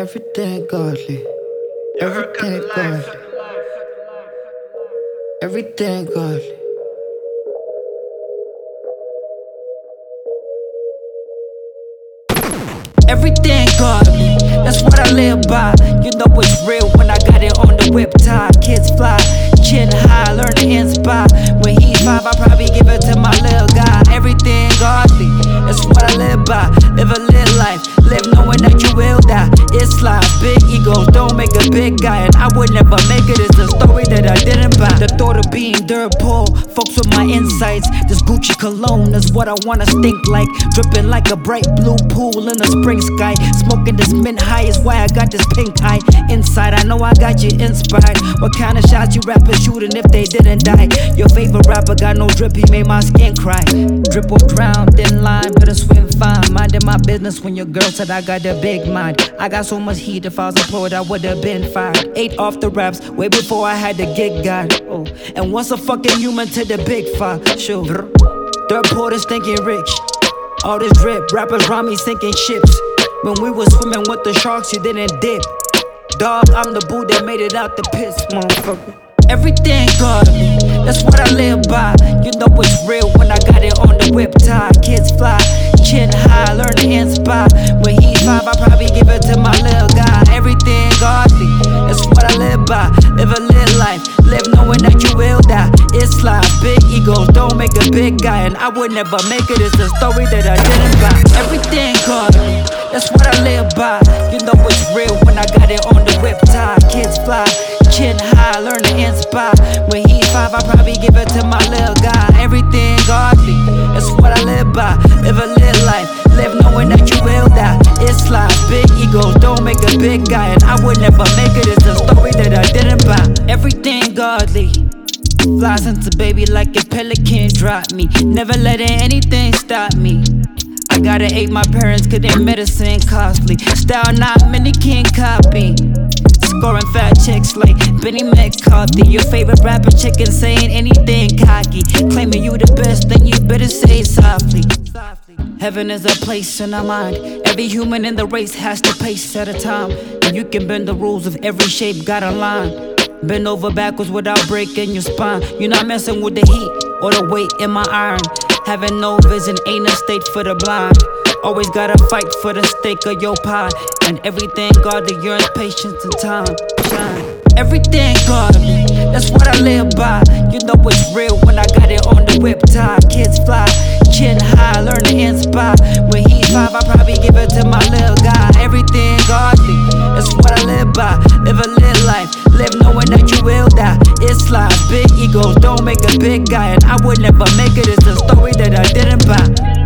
Everything godly. Everything godly. Everything godly. Everything godly, that's what I live by. You know it's real when I got it on the whip tie. Kids fly, chin high, learn to inspire. When he's 5, I probably give it to my little guy. Everything godly, that's what I live by. Live a little life, live knowing that you will die. It's life, big egos don't make a big guy. And I would never make it, it's a story that I didn't buy. The thought of being dirt poor, folks with my insights. This Gucci cologne is what I wanna stink like. Dripping like a bright blue pool in the spring sky. Smoking this mint high is why I got this pink eye. Inside, I know I got you inspired. What kind of shots you rappers shooting if they didn't die? Your favorite rapper got no drip, he made my skin cry. Drip or drown, thin line, better swim fine. Minding my business when your girl said I got a big mind. I got so much heat, if I was employed, I would've been fired. 8 off the raps, way before I had the gig got. Oh, and once a fucking human to the big 5. Sure. Dirt poor to stinking rich. All this drip, rappers round me sinking ships. When we was swimming with the sharks, you didn't dip. Dog, I'm the boo that made it out the pits, motherfucker. Everything godly, that's what I live by. You know it's real when I got it on the whip tie. Kids fly, chin high, learn to inspire. When he's 5, I probably give it to my little guy. Everything godly, that's what I live by. Live a little life, live knowing that you will die. It's life, big egos don't make a big guy. And I would never make it, it's a story that I didn't buy. Everything godly, that's what I live by. You know it's real when I got it on the whip tie. Kids fly, chin high, learn to inspire. When he's 5, I probably give it to my little guy. Everything godly, that's what I live by. Live a little life, live knowing that you will die. It's life, big egos don't make a big guy. And I would never make it, it's a story that I didn't buy. Everything godly, fly since a baby like a pelican dropped me. Never letting anything stop me. I gotta hate my parents cause their medicine costly. Style not many can copy. Scoring fat chicks like Benny McCarthy. Your favorite rapper chicken saying anything cocky. Claiming you the best, then you better say it softly. Heaven is a place in our mind. Every human in the race has to pace at a time. And you can bend the rules of every shape, got a line. Bend over backwards without breaking your spine. You're not messing with the heat or the weight in my iron. Having no vision ain't a state for the blind. Always gotta fight for the stake of your pie. And everything godly yearns patience and time. Shine. Everything godly, that's what I live by. You know it's real when I got it on the whip tie. Kids fly, chin high, learn to inspire. When he's 5, I probably give it to my little guy. Everything godly, that's what I live by. Live a little life, live knowing that you will die. It's life, big egos don't make a big guy. And I would never make it, it's a story that I didn't buy.